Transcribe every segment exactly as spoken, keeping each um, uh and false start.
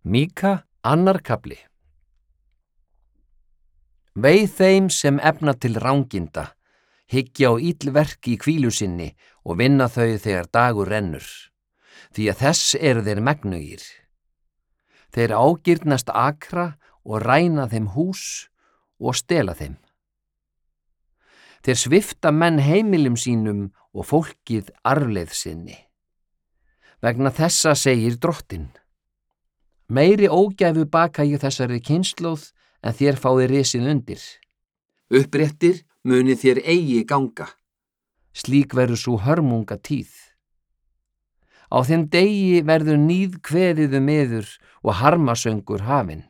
Míka, annar kafli. Vei þeim sem efna til ranginda, hyggja á illverk í hvílu sinni og vinna þau þegar dagur rennur, því að þess eru þeir megnugir. Þeir ágirnast akra og ræna þeim hús og stela þeim. Þeir svifta menn heimilum sínum og fólkið arfleið sinni. Vegna þessa segir Drottinn: meiri ógæfu baka ég þessari kynslóð en þér fáið risið undir. Uppréttir muni þér eigi ganga. Slík verður sú hörmunga tíð. Á þeim degi verður níð kveðið um yður og harmasöngur hafinn.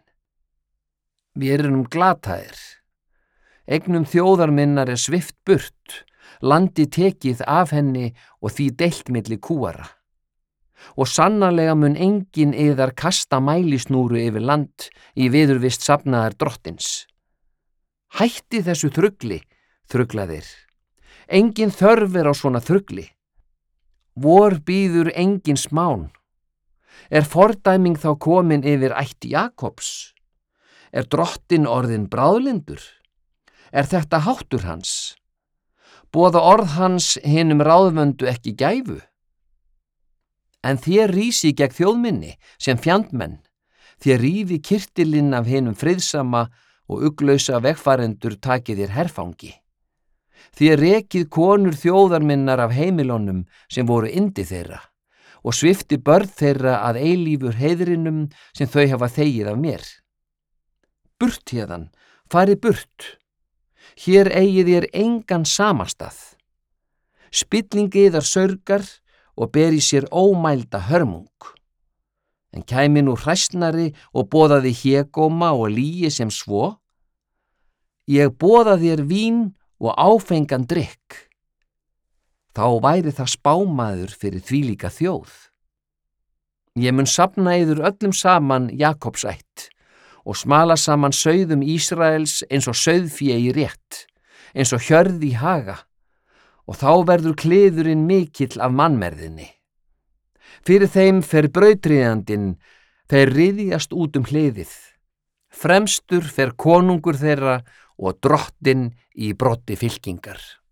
Við erum glataðir. Eignum þjóðar minnar er svift burt, landi tekið af henni og því deilt milli kúara. Og sannarlega mun enginn yðar kasta mælisnúru yfir land í viðurvist safnaðar Drottins. Hætti þessu þrugli, þruglaðir. Engin þörf er á svona þrugli. Vor býður engin smán. Er fordæming þá komin yfir ætt Jakobs? Er Drottinn orðinn bráðlyndur? Er þetta háttur hans? Boða orð hans hinum ráðvöndu ekki gæfu? En þér rísi gegn þjóðminni sem fjandmenn, þér rífi kyrtilinn af hinum friðsama og uglausa vegfarendur takið þér herfangi. Þér rekið konur þjóðarminnar af heimilunum sem voru yndi þeirra og svifti börn þeirra að eilífur heiðrinum sem þau hafa þegið af mér. Burt héðan, farið burt. Hér eigið þér engan samastað. Spillingi yðar saurgar og beri sér ómælda hörmung. En kæmi nú hræsnari og boðaði hégóma og lígi sem svo: ég boða þér vín og áfengan drykk. Þá væri það spámaður fyrir þvílíka þjóð. Ég mun safna yður öllum saman Jakobs ætt og smala saman sauðum Ísraels eins og sauðfé í rétt, eins og hjörð í haga, og þá verður kliðurinn mikill af mannmerðinni. Fyrir þeim fer brautryðjandinn, þeir ryðjast út um hliðið. Fremstur fer konungur þeirra og Drottinn í broddi fylkingar.